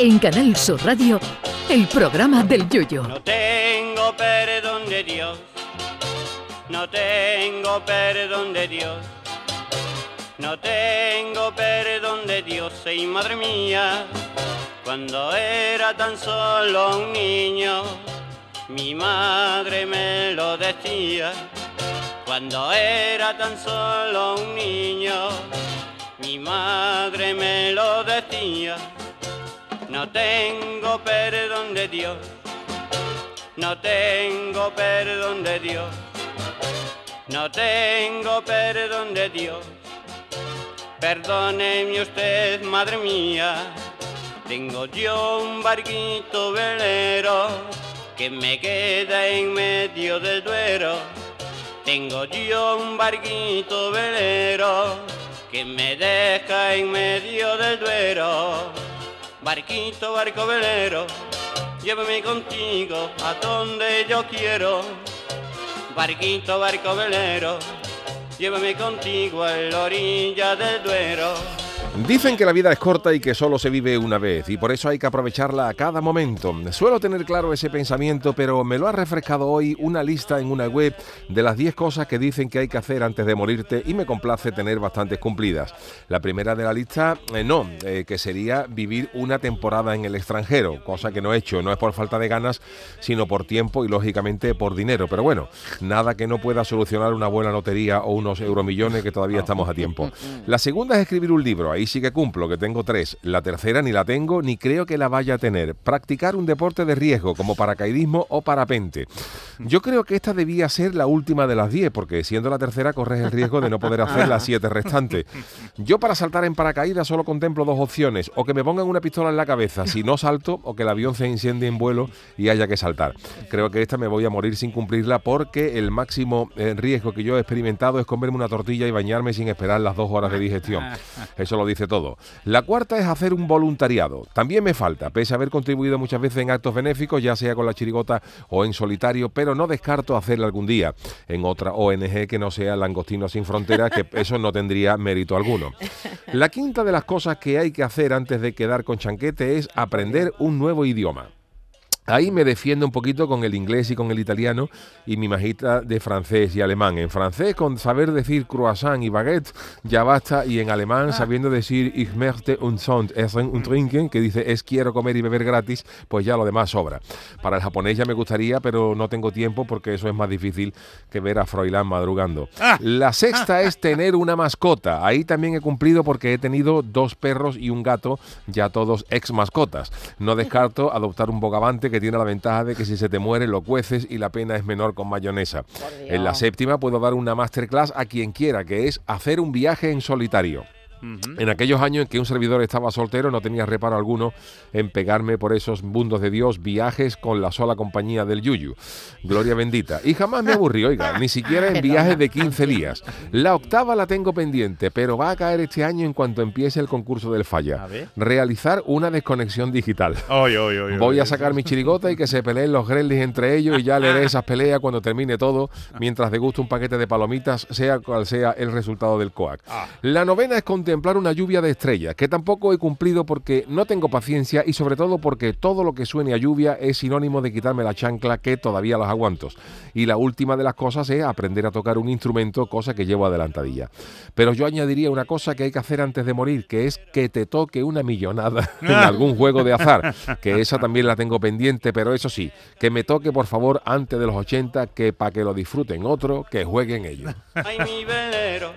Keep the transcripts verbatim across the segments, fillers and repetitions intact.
En Canal Sur Radio, el programa del Yoyo. No tengo perdón de Dios, no tengo perdón de Dios, no tengo perdón de Dios, y madre mía, cuando era tan solo un niño, mi madre me lo decía. Cuando era tan solo un niño, mi madre me lo decía. No tengo perdón de Dios, no tengo perdón de Dios, no tengo perdón de Dios. Perdóneme usted, madre mía, tengo yo un barquito velero que me queda en medio del Duero. Tengo yo un barquito velero que me deja en medio del Duero. Barquito, barco velero, llévame contigo a donde yo quiero. Barquito, barco velero, llévame contigo a la orilla del Duero. Dicen que la vida es corta y que solo se vive una vez, y por eso hay que aprovecharla a cada momento. Suelo tener claro ese pensamiento, pero me lo ha refrescado hoy una lista en una web de las diez cosas que dicen que hay que hacer antes de morirte, y me complace tener bastantes cumplidas. La primera de la lista, eh, no, eh, que sería vivir una temporada en el extranjero, cosa que no he hecho, no es por falta de ganas, sino por tiempo y lógicamente por dinero. Pero bueno, nada que no pueda solucionar una buena lotería o unos euromillones, que todavía estamos a tiempo. La segunda es escribir un libro. Ahí sí que cumplo, que tengo tres. La tercera ni la tengo, ni creo que la vaya a tener. Practicar un deporte de riesgo, como paracaidismo o parapente. Yo creo que esta debía ser la última de las diez, porque siendo la tercera corres el riesgo de no poder hacer las siete restantes. Yo para saltar en paracaídas solo contemplo dos opciones: o que me pongan una pistola en la cabeza si no salto, o que el avión se incendie en vuelo y haya que saltar. Creo que esta me voy a morir sin cumplirla, porque el máximo eh, riesgo que yo he experimentado es comerme una tortilla y bañarme sin esperar las dos horas de digestión. Eso lo dice todo. La cuarta es hacer un voluntariado. También me falta, pese a haber contribuido muchas veces en actos benéficos, ya sea con la chirigota o en solitario, pero no descarto hacerlo algún día en otra O N G que no sea Langostinos Sin Fronteras, que eso no tendría mérito alguno. La quinta de las cosas que hay que hacer antes de quedar con chanquete es aprender un nuevo idioma. Ahí me defiendo un poquito con el inglés y con el italiano, y mi majita de francés y alemán. En francés, con saber decir croissant y baguette ya basta, y en alemán, sabiendo decir ich möchte und sonst essen und trinken, que dice es quiero comer y beber gratis, pues ya lo demás sobra. Para el japonés ya me gustaría, pero no tengo tiempo, porque eso es más difícil que ver a Froilán madrugando. La sexta es tener una mascota. Ahí también he cumplido, porque he tenido dos perros y un gato, ya todos ex mascotas. No descarto adoptar un bogavante, que que tiene la ventaja de que si se te muere lo cueces y la pena es menor con mayonesa. En la séptima puedo dar una masterclass a quien quiera, que es hacer un viaje en solitario. Uh-huh. En aquellos años en que un servidor estaba soltero, no tenía reparo alguno en pegarme por esos mundos de Dios viajes con la sola compañía del Yuyu. Gloria bendita. Y jamás me aburrí, oiga, ni siquiera en viajes de quince días. La octava la tengo pendiente, pero va a caer este año en cuanto empiece el concurso del Falla. Realizar una desconexión digital. Oy, oy, oy, Voy oy, a sacar oy. mi chirigota y que se peleen los gremlins entre ellos, y ya leeré esas peleas cuando termine todo, mientras degusto un paquete de palomitas, sea cual sea el resultado del COAC. La novena es contemplar una lluvia de estrellas, que tampoco he cumplido porque no tengo paciencia, y sobre todo porque todo lo que suene a lluvia es sinónimo de quitarme la chancla, que todavía las aguanto. Y la última de las cosas es aprender a tocar un instrumento, cosa que llevo adelantadilla. Pero yo añadiría una cosa que hay que hacer antes de morir, que es que te toque una millonada en algún juego de azar, que esa también la tengo pendiente, pero eso sí, que me toque por favor antes de los ochenta, que para que lo disfruten otro, que jueguen ellos. Ay, mi velero,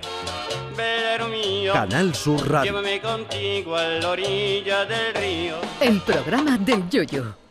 velero mío, Canal Sur Radio. Llévame contigo a la orilla del río. El programa del Yoyo.